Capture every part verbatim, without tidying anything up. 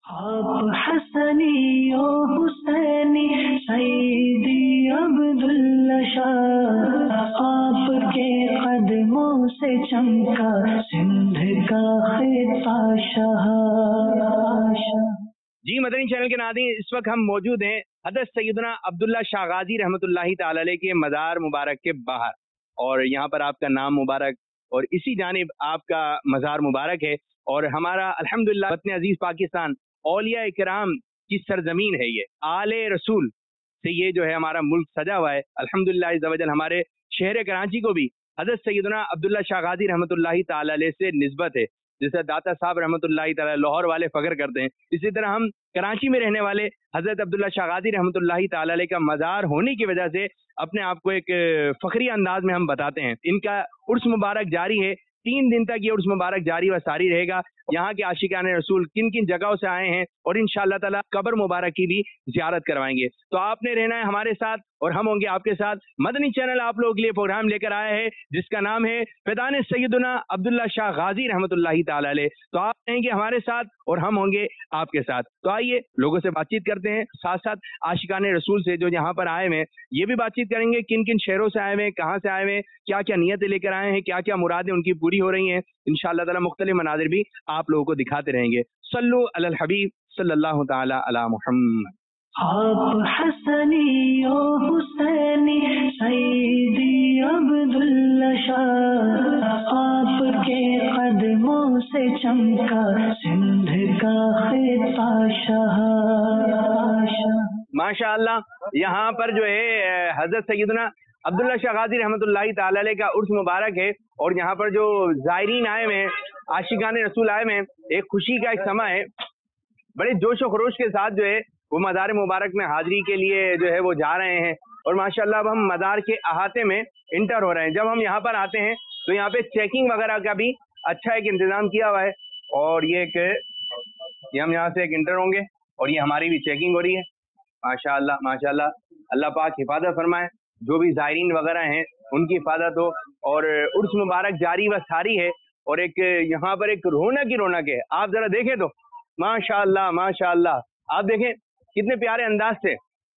आप हसनी ओ हुसैनी सईदी अब्दुल्ला शाह, आपके कदमों से चमका सिंध का खिता शाह। जी मदनी चैनल के नाज़रीन, इस वक्त हम मौजूद हैं हज़रत सैयदना अब्दुल्ला शाह गाजी रहमतुल्लाहि ताला अलैह के मज़ार मुबारक के बाहर, और यहाँ पर आपका नाम मुबारक और इसी जानिब आपका मज़ार मुबारक है। और हमारा अल्हम्दुलिल्लाह वतन अजीज़ पाकिस्तान औलिया इकराम की सरजमीन है, ये आले रसूल से ये जो है हमारा मुल्क सजा हुआ है। अल्हम्दुलिल्लाह इज़्ज़ा वजल हमारे शहर कराची को भी हज़रत सैयदना अब्दुल्ला शाह गाजी रहमतुल्लाहि ताला अलैह से निस्बत है। जैसे दाता साहब रहमतुल्लाहि ताला लाहौर वाले फ़ख्र करते हैं, इसी तरह हम कराची में रहने वाले हज़रत अब्दुल्ला शाह गाजी रहमतुल्लाहि ताला अलैह का मज़ार होने की वजह से अपने आप को एक फ़ख्री अंदाज में हम बताते हैं। इनका उर्स मुबारक जारी है, तीन दिन तक ये उर्स मुबारक जारी व सारी रहेगा। यहाँ के आशिकाने रसूल किन किन जगहों से आए हैं और इंशाअल्लाह ताला कब्र मुबारक की भी ज़ियारत करवाएंगे। तो आपने रहना है हमारे साथ और हम होंगे आपके साथ। मदनी चैनल आप लोगों के लिए प्रोग्राम लेकर आया है जिसका नाम है फैदान सैयदना अब्दुल्ला शाह गाजी रहमतुल्लाहि ताला अलैह। तो आप रहेंगे हमारे साथ और हम होंगे आपके साथ। तो आइए लोगों से बातचीत करते हैं, साथ साथ आशिकाने रसूल से जो यहाँ पर आए हैं ये भी बातचीत करेंगे, किन किन शहरों से आए हैं, कहाँ से आए हैं, क्या क्या नियतें लेकर आए हैं, क्या क्या मुरादें उनकी पूरी हो रही हैं। इंशाअल्लाह ताला मुख्तलिफ मनाज़िर भी आप लोगों को दिखाते रहेंगे। सल्लु अलल हबीब सल्लल्लाहु ताला अला मुहम्मद। आप हसनी ओ हुसैनी सईदी अब्दुल्ला शाह, आपके कदमों से चमका सिंध का खिता शाह। माशाअल्लाह, यहाँ पर जो है हजरत सैयदना अब्दुल्ला शाह गाजी रहमतुल्लाहि ताला अलैह का उर्स मुबारक है और यहाँ पर जो ज़ायरीन आए हुए हैं, आशिकाने रसूल आए हुए हैं, एक खुशी का एक समय है। बड़े जोश व खरोश के साथ जो है वो मज़ार मुबारक में हाजिरी के लिए जो है वो जा रहे हैं। और माशाअल्लाह अब हम मज़ार के अहाते में इंटर हो रहे हैं। जब हम यहाँ पर आते हैं तो यहाँ पे चेकिंग वगैरह का भी अच्छा एक इंतज़ाम किया हुआ है। और ये एक ये हम यहाँ से एक इंटर होंगे और ये हमारी भी चेकिंग हो रही है। माशाअल्लाह माशाअल्लाह, अल्लाह पाक हिफाजत फरमाए, जो भी ज़ायरीन वगैरह हैं उनकी हिफाजत हो। और उर्स मुबारक जारी व सारी है और एक यहाँ पर एक रौनक ही रौनक है। आप ज़रा देखें तो माशाअल्लाह माशाअल्लाह, आप देखें कितने प्यारे अंदाज से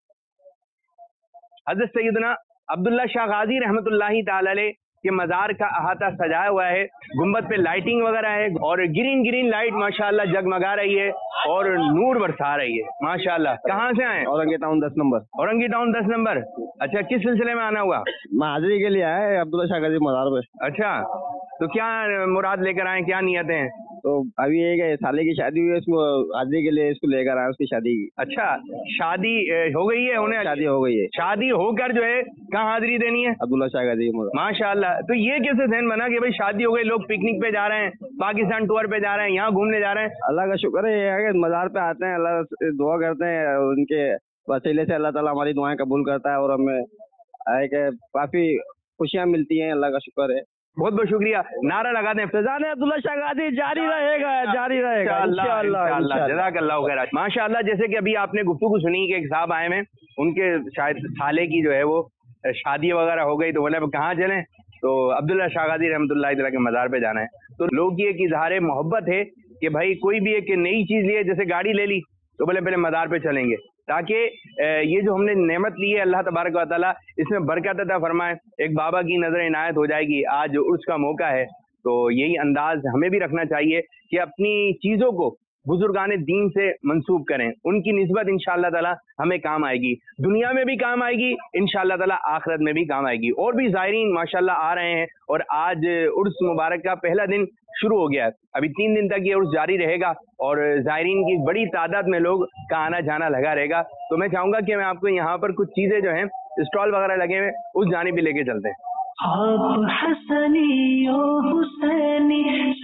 हज़रत सैयदना अब्दुल्ला शाह गाजी रहमतुल्लाहि ताला अलैह के मज़ार का अहाता सजाया हुआ है। गुंबद पे लाइटिंग वगैरह है और ग्रीन ग्रीन लाइट माशाअल्लाह जगमगा रही है और नूर बरसा रही है माशाअल्लाह। कहाँ से आए? औरंगी टाउन दस नंबर। औरंगी टाउन दस नंबर। अच्छा, किस सिलसिले में आना हुआ? मैं हाजिरी के लिए आया है अब्दुल्ला शाह गाजी मज़ार पे। अच्छा, तो क्या मुराद लेकर आए, क्या नियतें हैं? तो अभी एक साले की शादी हुई है, इसको हाजिरी के लिए इसको लेकर आए, उसकी शादी की। अच्छा, शादी हो गई है उन्हें? शादी हो गई है। शादी होकर जो है कहाँ हाजिरी देनी है? अब्दुल्ला शाह गाजी माशाअल्लाह। तो ये कैसे ज़हन बना कि भाई शादी हो गई, लोग पिकनिक पे जा रहे हैं, पाकिस्तान टूर पे जा रहे हैं, यहाँ घूमने जा रहे हैं? अल्लाह का शुक्र है, मज़ार पे आते हैं, अल्लाह से दुआ करते हैं, उनके वसीले से अल्लाह ताला हमारी दुआएं कबूल करता है और हमें एक काफ़ी खुशियाँ मिलती हैं। अल्लाह का शुक्र है। बहुत बहुत शुक्रिया। नारा लगा दें, फैज़ान अब्दुल्ला शाह गाजी जारी रहेगा, जारी रहेगा इंशाअल्लाह। जज़ाकल्लाहु खैर। माशाअल्लाह, जैसे कि अभी आपने गुफ्तगू सुनी कि एक साहब आए हैं, उनके शायद साले की जो है वो शादी वगैरह हो गई, तो बोले कहाँ चलें? तो अब्दुल्ला शाह गाजी रहमतुल्लाहि ताला के मज़ार पे जाना है। तो लोग की एक इजहार मोहब्बत है कि भाई कोई भी एक नई चीज़ लिए, जैसे गाड़ी ले ली तो बोले पहले मज़ार पे चलेंगे, ताकि ये जो हमने नेमत ली है अल्लाह तबारक व तआला इसमें बरकत अता फरमाए। एक बाबा की नज़र इनायत हो जाएगी, आज उर्स का मौका है, तो यही अंदाज हमें भी रखना चाहिए कि अपनी चीज़ों को बुजुर्गाने दीन से मंसूब करें, उनकी निस्बत इंशाअल्लाह ताला हमें काम आएगी, दुनिया में भी काम आएगी, इंशाअल्लाह ताला आखिरत में भी काम आएगी। और भी ज़ायरीन माशाअल्लाह आ रहे हैं और आज उर्स मुबारक का पहला दिन शुरू हो गया है। अभी तीन दिन तक ये उर्स जारी रहेगा और ज़ायरीन की बड़ी तादाद में लोग का आना जाना लगा रहेगा। तो मैं चाहूँगा कि मैं आपको यहाँ पर कुछ चीज़ें जो हैं स्टॉल वगैरह लगे हुए उस जानिब भी लेके चलते हैं। आप हसनी ओ हुसैनी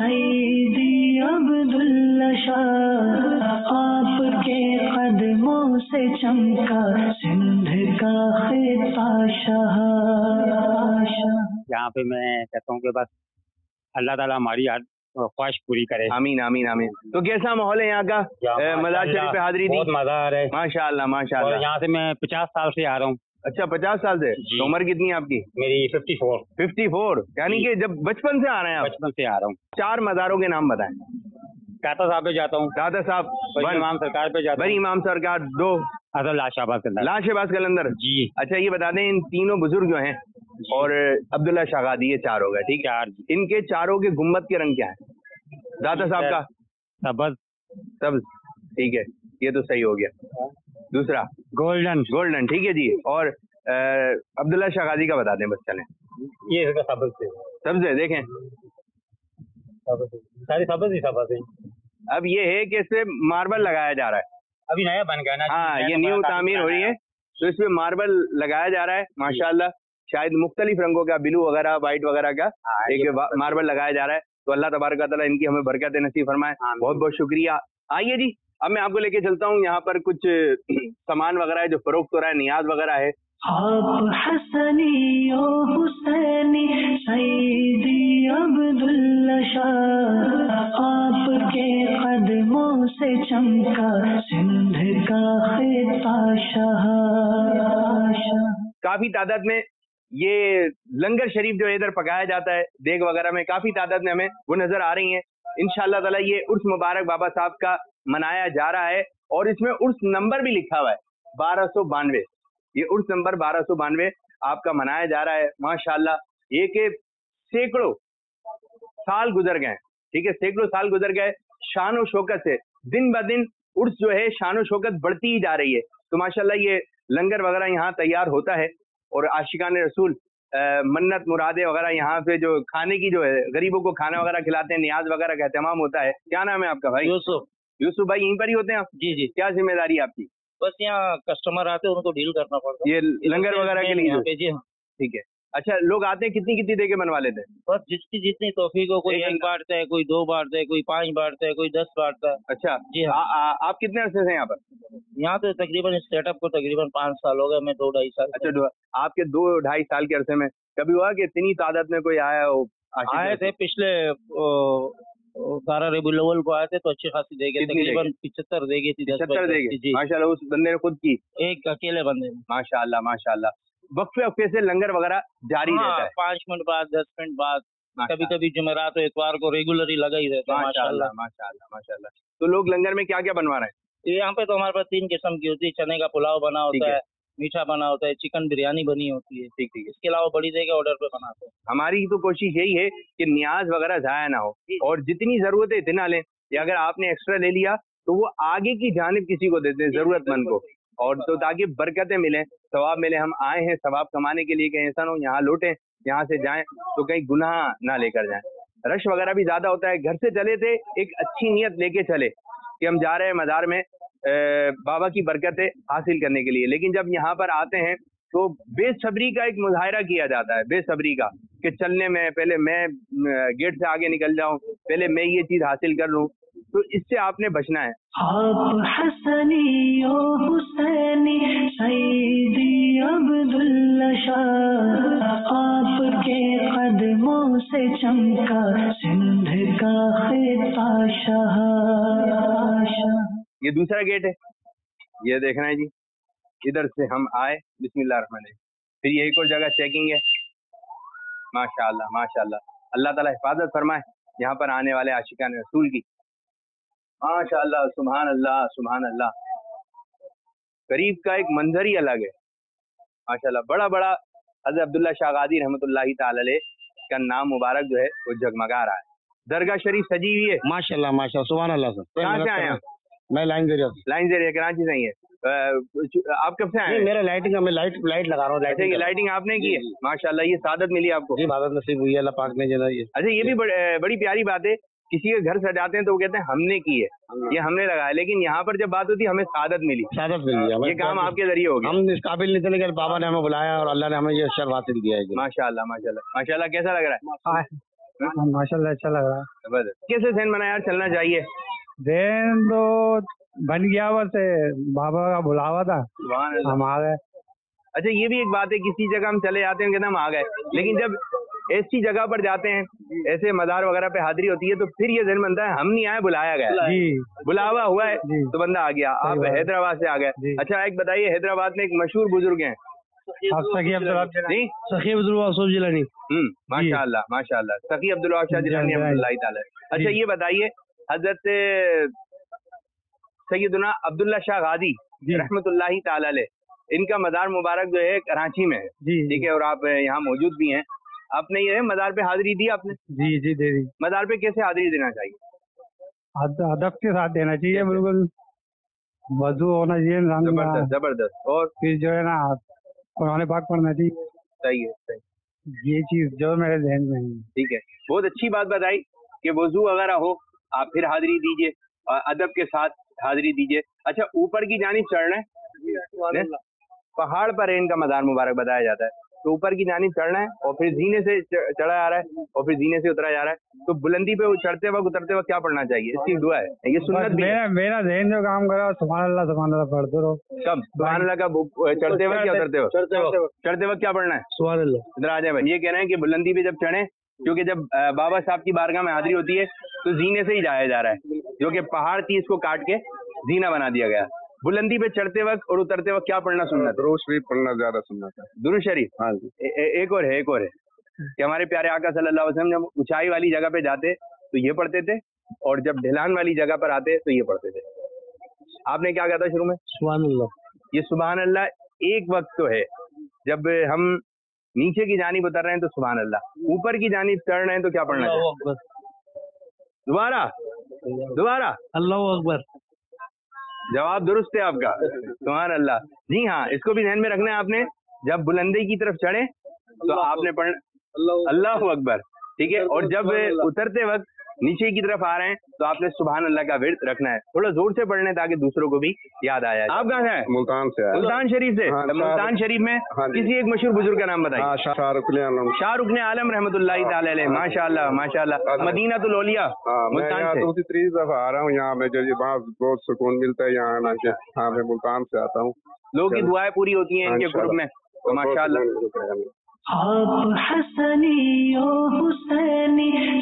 सईदी अब्दुल्ला शाह, आपके कदमों से चमका सिंध का खिता शाह। यहाँ पे मैं कहता हूँ कि बस अल्लाह ताला हमारी ख्वाहिश पूरी करे। आमीन आमीन आमीन। तो कैसा माहौल है यहाँ का? मज़ार शरीफ पे हाजिरी दी? बहुत मजा आ रहा है माशाअल्लाह माशाअल्लाह। और यहाँ से मैं पचास साल से आ रहा हूँ। अच्छा, पचास साल से? तो उम्र कितनी है आपकी? मेरी फिफ्टी फोर। फिफ्टी फोर, यानी कि जब बचपन से आ रहे हैं आप? बचपन से आ रहा हूँ। चार मज़ारों के नाम बताएं। दाता साहब पे जाता हूँ, दादा साहब बड़ी वन, इमाम सरकार पे जाता बड़ी हूँ, इमाम सरकार दो, असल लाशाबाद के अंदर। लाशेबाज कलंदर। जी अच्छा ये बता दें, इन तीनों बुजुर्ग जो हैं और अब्दुल्ला शागादी, ये चार हो गए, ठीक है। चार इनके चारों के गुम्बद के रंग क्या है? दादा साहब का सबज सब, ठीक है, ये तो सही हो गया। दूसरा गोल्डन, गोल्डन, ठीक है जी। और अ, अब्दुल्ला शागादी का बता दें बस, चलें। ये इसका सबज से, सबसे देखें, सारी सबज ही सबज है। अब ये है कि इससे मार्बल लगाया जा रहा है। अभी नया बन गया ना। हाँ, ये न्यू तामीर हो रही है, तो इसमें मार्बल लगाया जा रहा है माशाल्लाह। शायद मुख्तलिफ रंगों का, ब्लू वगैरह, व्हाइट वगैरह का एक मार्बल लगाया जा रहा है। तो अल्लाह तबारक व तआला इनकी हमें बरकत नसीब फरमाए। बहुत बहुत शुक्रिया। आइए जी, अब मैं आपको लेके चलता हूँ, यहाँ पर कुछ सामान वगैरह है जो फरोख्त हो रहा है, नियाज वगैरह है। आप हसनी ओ हुसैनी सईदी अब्दुल्ला शाह, आपके कदमों से चमका सिंध का खिता शाह। काफी तादाद में ये लंगर शरीफ जो इधर पकाया जाता है, देग वगैरह में काफी तादाद में हमें वो नजर आ रही हैं। इंशाअल्लाह ताला ये उर्स मुबारक बाबा साहब का मनाया जा रहा है, और इसमें उर्स नंबर भी लिखा हुआ है बारह सौ बानवे। ये उर्स नंबर बारह सौ बानवे आपका मनाया जा रहा है माशाल्लाह। ये के सैकड़ों साल गुजर गए, ठीक है, सैकड़ों साल गुजर गए। शान व शौकत से दिन ब दिन उर्स जो है शान व शौकत बढ़ती ही जा रही है। तो माशाल्लाह ये लंगर वगैरह यहाँ तैयार होता है, और आशिकान रसूल मन्नत मुरादे वगैरह यहाँ पे जो खाने की जो है, गरीबों को खाना वगैरह खिलाते हैं, नियाज वगैरह का एहतमाम होता है। क्या नाम है आपका भाई? यूसुफ। यूसुफ भाई यहीं पर ही होते हैं आप? जी जी। क्या जिम्मेदारी है आपकी? बस यहाँ कस्टमर आते हैं, उनको डील करना पड़ता है ये लंगर वगैरह के लिए? यहाँ पे जी हाँ। ठीक है। अच्छा, लोग आते हैं कितनी कितनी दे के बनवा लेते हैं? बस जिसकी जितनी तौफीक हो, कोई एक एक बांटता है, कोई दो बांटता है, कोई पाँच बांटता है, कोई दस बांटता है। अच्छा जी हाँ। आ, आ, आप कितने अरसे से हैं यहाँ पर? यहाँ तो तकरीबन इस सेटअप को तकरीबन पाँच साल हो गए, मैं दो ढाई साल। अच्छा, दो, आपके दो ढाई साल के अरसे में कभी हुआ कि इतनी तादाद में कोई आया हो? आए थे पिछले बारह रबीउल अव्वल को आए थे, तो अच्छी खासी दे गए, तकरीबन पिछहत्तर दे गई थी। पिछहत्तर दे गए माशाल्लाह, उस बंदे ने खुद की? एक अकेले बंदे ने। माशाल्लाह माशाल्लाह। वक्फे वक्फे से लंगर वगैरह जारी रहता है? पाँच मिनट बाद, दस मिनट बाद, कभी कभी जुमेरात और इतवार को रेगुलर ही लगा ही रहता है। माशाल्लाह माशाल्लाह माशाल्लाह। तो लोग लंगर में क्या क्या बनवा रहे हैं? यहाँ पे तो हमारे पास तीन किस्म की होती है। चने का पुलाव बना होता है, मीठा बना होता है, चिकन बिरयानी बनी होती है। ठीक ठीक। इसके अलावा बड़ी देगा ऑर्डर पे बनाते हैं। हमारी तो कोशिश यही है कि नियाज वगैरह जाया ना हो, और जितनी जरूरत है इतना लें, या अगर आपने एक्स्ट्रा ले लिया तो वो आगे की जानिब किसी को देते हैं, जरूरतमंद को, और तो ताकि बरकतें मिलें, सवाब मिले। हम आए हैं सवाब कमाने के लिए, कहीं ऐसा ना हो यहाँ लौटें, यहाँ से जाएं तो कहीं गुनाह ना लेकर जाएं। रश वगैरह भी ज्यादा होता है। घर से चले थे एक अच्छी नीयत लेके चले कि हम जा रहे हैं मज़ार में बाबा की बरकतें हासिल करने के लिए, लेकिन जब यहाँ पर आते हैं तो बेसब्री का एक मुजाहिरा किया जाता है, बेसब्री का, कि चलने में पहले मैं गेट से आगे निकल जाऊं, पहले मैं ये चीज हासिल कर लूं। तो इससे आपने बचना है। आप हसनी ओ हुसैनी सईदी अब्दुल्ला शाह, आपके कदमों से चमका सिंध का खिता शाह। ये दूसरा गेट है, ये देखना है जी। इधर से हम आए, बिस्मिल्लाह रहमान रहीम। फिर ये एक और जगह चेकिंग है। माशाअल्लाह माशाअल्लाह, अल्लाह ताला हिफाजत फरमाए यहाँ पर आने वाले आशिकान रसूल की। माशाअल्लाह, सुभान अल्लाह सुभान अल्लाह। करीब का एक मंजर ही अलग है माशाअल्लाह। बड़ा बड़ा हज़रत अब्दुल्ला शागादी रहमतुल्लाहि तआला अलैह का नाम मुबारक जो है वो जगमगा रहा है। दरगाह शरीफ सजी हुई है माशाल्लाह माशाल्लाह, सुभान अल्लाह सर। कहाँ से आए हैं? मैं लाइन एरिया से। लाइन एरिया कराची से ही है। आप कब से आए हैं? मेरा लाइटिंग का, मैं लाइट लाइट लगा रहा हूँ। अच्छा, ये लाइटिंग आपने की है? माशाल्लाह, ये सादत मिली आपको? जी, सादत नसीब हुई है, अल्लाह पाक ने जना ये। अच्छा, ये भी बड़ी प्यारी बात है, किसी के घर सजाते हैं तो वो कहते हैं हमने की है, ये हमने लगाया, लेकिन यहाँ पर जब बात होती है हमें सादत मिली। सादत मिली, ये काम आपके जरिए हो गया। हम इस काबिल नहीं थे, लेकिन बाबा ने हमें बुलाया और अल्लाह ने हमें ये शर्फ हासिल किया है। माशाल्लाह माशाल्लाह माशाल्लाह। कैसा लग रहा है? माशाल्लाह, अच्छा लग रहा है। कैसे ज़हन बना यार, चलना चाहिए। ज़हन तो बन गया, बस बाबा का बुलावा था, हम आ गए। अच्छा, ये भी एक बात है, किसी जगह हम चले जाते हैं कहते हैं हम आ गए, लेकिन जब ऐसी जगह पर जाते हैं, ऐसे मज़ार वगैरह पे हाजिरी होती है, तो फिर ये ज़हन बनता है हम नहीं आए, बुलाया गया जी, बुलावा हुआ है तो बंदा आ गया। आप हैदराबाद से आ गए। अच्छा, एक बताइए, हैदराबाद में एक मशहूर बुजुर्ग हैं सखी अब्दुल वाहब जिलानी। हम्म, माशाअल्लाह माशाअल्लाह, सखी अब्दुल वाहब जिलानी रहमतुल्लाहि तआला। अच्छा, ये बताइए حضرت सैयदना अब्दुल्ला शाह गाजी रहमतुल्लाही ताला अलैह, इनका मज़ार मुबारक जो है कराची में है, ठीक है, और आप यहाँ मौजूद भी हैं। आपने ये मज़ार पे हाजिरी दी आपने? जी जी दे दी। मज़ार पे कैसे हाजिरी देना चाहिए? अद- अदब के साथ देना चाहिए, बिल्कुल वजू होना चाहिए इंसान का, जबरदस्त जबरदस्त। और फिर जो है ना कुरान पाक पढ़ना चाहिए। सही है, सही, ये चीज जो मेरे ذہن में है। ठीक है, बहुत अच्छी बात बताई कि वजू वगैरह हो, आप फिर हाजिरी दीजिए और अदब के साथ हाजिरी दीजिए। अच्छा, ऊपर की जानिब चढ़ना है, पहाड़ पर है इनका मज़ार मुबारक बताया जाता है, तो ऊपर की जानिब चढ़ना है और फिर जीने से च- चढ़ा जा रहा है और फिर जीने से उतरा जा रहा है। तो बुलंदी पे चढ़ते वक्त उतरते वक्त क्या पढ़ना चाहिए? इसकी दुआ है, ये सुन्नत बस भी है। मेरा मेरा ذہن जो काम करे सुभान अल्लाह सुभान अल्लाह पढ़ते रहो। कब सुभान अल्लाह का बुक- चढ़ते वक्त या उतरते वक्त? चढ़ते वक्त चढ़ते वक्त क्या पढ़ना है? सुभान अल्लाह। इधर आ जाए भाई। ये कह रहे हैं कि बुलंदी पे जब चढ़े, क्योंकि जब अ, बाबा साहब की बारगाह में हाजिरी होती है तो जीने से ही जाया जा रहा है, जो कि पहाड़ थी इसको काट के जीना बना दिया गया। बुलंदी पे चढ़ते वक्त और उतरते वक्त क्या पढ़ना सुन्नत है? दुरूद शरीफ पढ़ना ज्यादा सुन्नत है। दुरूद शरीफ। हाँ जी। ए, ए, एक और है एक और है कि हमारे प्यारे आका सल्लल्लाहु अलैहि वसल्लम जब ऊंचाई वाली जगह पे जाते तो ये पढ़ते थे और जब ढलान वाली जगह पर आते तो ये पढ़ते थे। आपने क्या कहा था शुरू में? सुभान अल्लाह। ये सुभान अल्लाह एक वक्त तो है, जब हम नीचे की जानिब उतर रहे हैं तो सुभान अल्लाह, ऊपर की जानिब चढ़ रहे हैं तो क्या पढ़ना है? अल्लाहु अकबर। दोबारा दोबारा अल्लाहु अकबर। जवाब दुरुस्त है आपका, सुभान अल्लाह। जी हाँ, इसको भी ध्यान में रखना है आपने, जब बुलंदी की तरफ चढ़े तो आपने पढ़ना अल्लाहु अकबर, ठीक है, और जब उतरते वक्त नीचे की तरफ आ रहे हैं तो आपने सुभान अल्लाह का विर्द रखना है, थोड़ा जोर से पढ़ने ताकि दूसरों को भी याद आया। आप कहाँ से हैं? मुल्तान से है। मुल्तान शरीफ से। हाँ, मुल्तान शरीफ में हाँ जी। किसी एक मशहूर बुजुर्ग का नाम बताइए। हाँ, शाहरुख आलम। शाहरुख ने आलम रहमतुल्लाही ताला अलैह, माशाअल्लाह माशाअल्लाह, मदीनातुल औलिया हाँ, मैं मुल्तान यहाँ से। दूसरी तीसरी दफा आ रहा हूँ यहाँ, मैं जो ये बहुत बहुत सुकून मिलता है यहाँ आना के। हाँ, मैं मुल्तान से आता हूँ। लोगों की दुआएं पूरी होती हैं हाँ, इनके ग्रुप में, तो माशाअल्लाह। आप हसनी ओ हुसैनी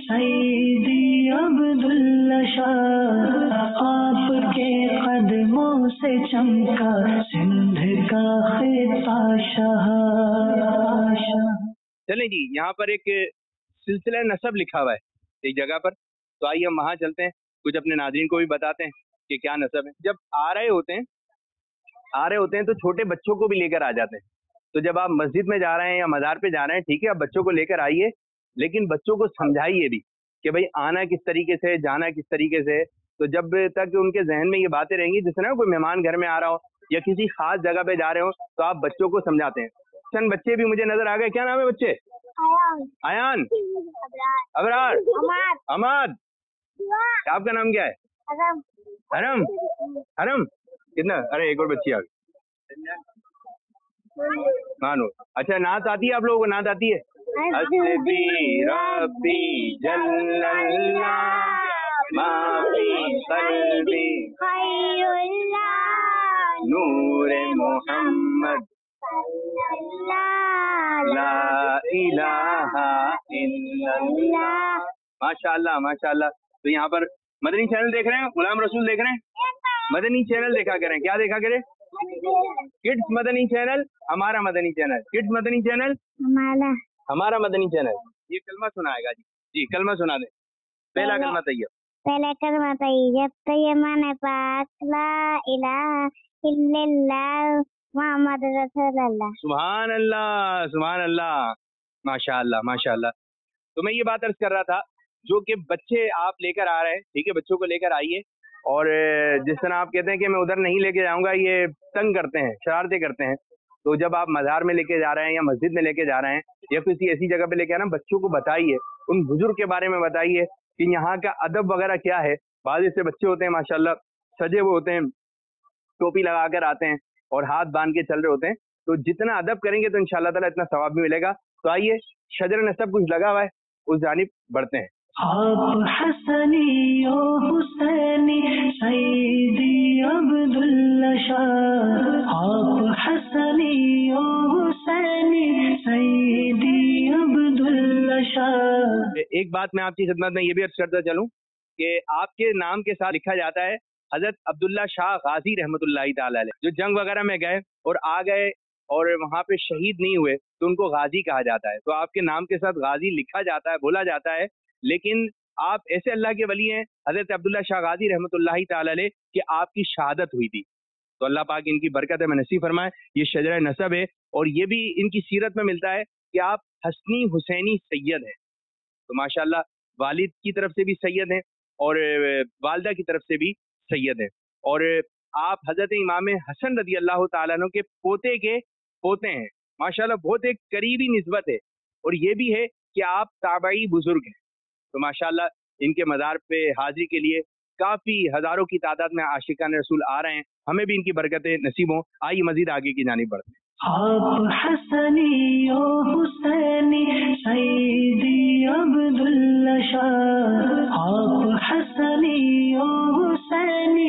सईदी अब्दुल्ला शाह, आपके कदमों से चमका सिंध का खिता शाह। चलें जी, यहाँ पर एक सिलसिला नसब लिखा हुआ है एक जगह पर, तो आइए हम वहाँ चलते हैं, कुछ अपने नाज़रीन को भी बताते हैं कि क्या नसब है। जब आ रहे होते हैं आ रहे होते हैं तो छोटे बच्चों को भी लेकर आ जाते हैं। तो जब आप मस्जिद में जा रहे हैं या मज़ार पे जा रहे हैं, ठीक है, आप बच्चों को लेकर आइए, लेकिन बच्चों को समझाइए भी कि भाई आना किस तरीके से, जाना किस तरीके से। तो जब तक उनके जहन में ये बातें रहेंगी, जैसे ना कोई मेहमान घर में आ रहा हो या किसी खास जगह पे जा रहे हो, तो आप बच्चों को समझाते हैं। चंद बच्चे भी मुझे नजर आ गए, क्या नाम है बच्चे? आयान, अबरार, अमाद, आपका नाम क्या है? हरम। हरम कितना? अरे एक और बच्ची आ गई, मानो। अच्छा, नात आती है आप लोगों को? नात आती है? हस्बी रब्बी जल्लल्लाह माफी कल्बी नूरे मोहम्मद ला इलाहा इल्लल्लाह। माशाअल्लाह माशाअल्लाह। तो यहाँ पर मदनी चैनल देख रहे हैं, गुलाम रसूल देख रहे हैं, मदनी चैनल देखा करें। क्या देखा करें? किड्स मदनी चैनल, हमारा Madani channel. Kids Madani channel, हमारा हमारा मदनी चैनल। ये कलमा सुनाएगा जी। जी कलमा सुना दे, पहला कलमा तैयब। पहले कलमा तैयब तैयमान पाक ला इलाहा इल्लल्लाह मुहम्मद रसूलुल्लाह। सुभान अल्लाह सुभान अल्लाह, माशाअल्लाह माशाअल्लाह। तो मैं ये बात अर्ज कर रहा था, जो कि बच्चे आप लेकर आ रहे हैं, ठीक है, बच्चों को लेकर आइए, और जिस तरह आप कहते हैं कि मैं उधर नहीं लेके जाऊंगा, ये तंग करते हैं, शरारतें करते हैं, तो जब आप मज़ार में लेके जा रहे हैं या मस्जिद में लेके जा रहे हैं या किसी ऐसी जगह पे लेके आना, बच्चों को बताइए, उन बुजुर्ग के बारे में बताइए कि यहाँ का अदब वगैरह क्या है। बाद ऐसे बच्चे होते हैं माशाल्लाह, सजे हुए होते हैं, टोपी लगा कर आते हैं और हाथ बांध के चल रहे होते हैं, तो जितना अदब करेंगे तो इंशाअल्लाह ताला इतना सवाब भी मिलेगा। तो आइए, शजर नसब कुछ लगा हुआ है, उस जानिब बढ़ते हैं। आप हसनी ओ हुसैनी सईदी अब्दुल्ला शाह, आप हसनी ओ हुसैनी सईदी अब्दुल्ला शाह। एक बात मैं आपकी खिदमत में ये भी अर्ज करता चलूं कि आपके नाम के साथ लिखा जाता है हजरत अब्दुल्ला शाह गाजी रहमतुल्लाही ताला अलैह, जो जंग वगैरह में गए और आ गए और वहाँ पे शहीद नहीं हुए, तो उनको गाजी कहा जाता है। तो आपके नाम के साथ गाजी लिखा जाता है, बोला जाता है, लेकिन आप ऐसे अल्लाह के वली हैं हजरत अब्दुल्ला शाह गाजी रहमतुल्लाहि ताला अलैह कि आपकी शहादत हुई थी, तो अल्लाह पाक इनकी बरकत में नसीब फरमाए। ये शजरा नसब है और ये भी इनकी सीरत में मिलता है कि आप हसनी हुसैनी सैयद हैं। तो माशाल्लाह वालिद की तरफ से भी सैयद हैं और वालदा की तरफ से भी सैयद हैं, और आप हजरत इमाम हसन रदी अल्लाह ताला अन्हु के पोते के पोते हैं। माशाल्लाह बहुत एक करीबी निस्बत है, और ये भी है कि आप ताबई बुजुर्ग हैं। तो माशाल्लाह इनके मज़ार पे हाजिरी के लिए काफ़ी हज़ारों की तादाद में आशिकान रसूल आ रहे हैं। हमें भी इनकी बरकतें नसीब हों। आइए मजीद आगे की जानिब बढ़ते हैं। आप हसनी ओ हुसैनी सईदी अब्दुल्ला शाह, आप हसनी ओ हुसैनी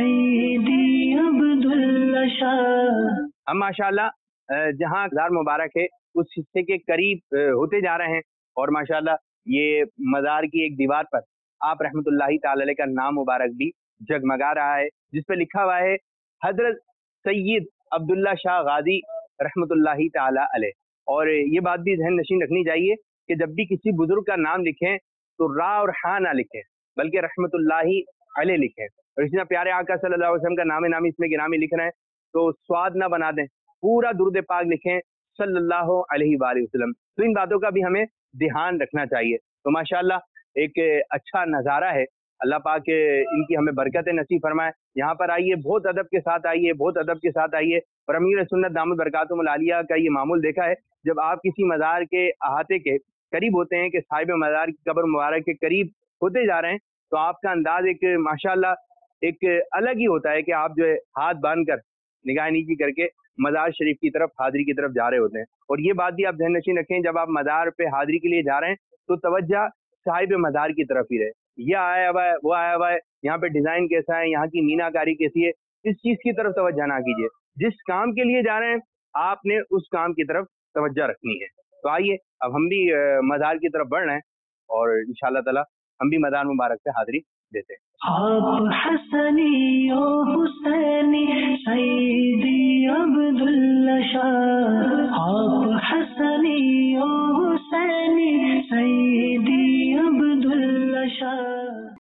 सईदी अब्दुल्ला शाह। हम माशाल्लाह जहाँ मज़ार मुबारक है उस हिस्से के करीब होते जा रहे हैं, और माशाल्लाह ये मज़ार की एक दीवार पर आप रहमतुल्लाहि ताला अलैह का नाम मुबारक भी जगमगा रहा है, जिस पे लिखा हुआ है हजरत सैयद अब्दुल्ला शाह गाजी रहमतुल्लाहि ताला अलैह। और ये बात भी ध्यान नशीन रखनी चाहिए कि जब भी किसी बुजुर्ग का नाम लिखें तो रा और हा ना लिखें, बल्कि रहमतुल्लाहि अलैह लिखें। और इसी तरह प्यारे आका सल्लल्लाहु अलैहि वसल्लम का नाम नामी इसमें गिरामी लिख रहे हैं तो स्वाद ना बना दें, पूरा दुरूद पाक लिखें सल्लल्लाहु अलैहि वसल्लम। तो इन बातों का भी हमें ध्यान रखना चाहिए। तो माशाल्लाह एक अच्छा नज़ारा है, अल्लाह पाक इनकी हमें बरकत नसीब फरमाए। यहाँ पर आइए, बहुत अदब के साथ आइए, बहुत अदब के साथ आइए। और अमीर सुन्नत दामद बरकातुहुल आलिया का ये मामूल देखा है, जब आप किसी मज़ार के अहाते के करीब होते हैं कि साहिब मज़ार की कब्र मुबारक के करीब होते जा रहे हैं, तो आपका अंदाज एक माशाल्लाह एक अलग ही होता है कि आप जो है हाथ बांध कर निगाह नीची करके मज़ार शरीफ की तरफ हाजिरी की तरफ जा रहे होते हैं। और ये बात भी आप ध्यान नशीन रखें, जब आप मज़ार पे हाजिरी के लिए जा रहे हैं तो तवज्जो साहिब मज़ार की तरफ ही रहे। ये आया हुआ है, वो आया हुआ है, यहाँ पे डिज़ाइन कैसा है, यहाँ की मीनाकारी कैसी है, इस चीज़ की तरफ तवज्जो ना कीजिए। जिस काम के लिए जा रहे हैं आपने उस काम की तरफ तवज्जो रखनी है। तो आइए अब हम भी मज़ार की तरफ बढ़ रहे हैं और इंशाअल्लाह ताला हम भी मज़ार मुबारक से हाजिरी देते हैं। आप हसनी ओ हुसैनी सईदी अब्दुल्ला शाह,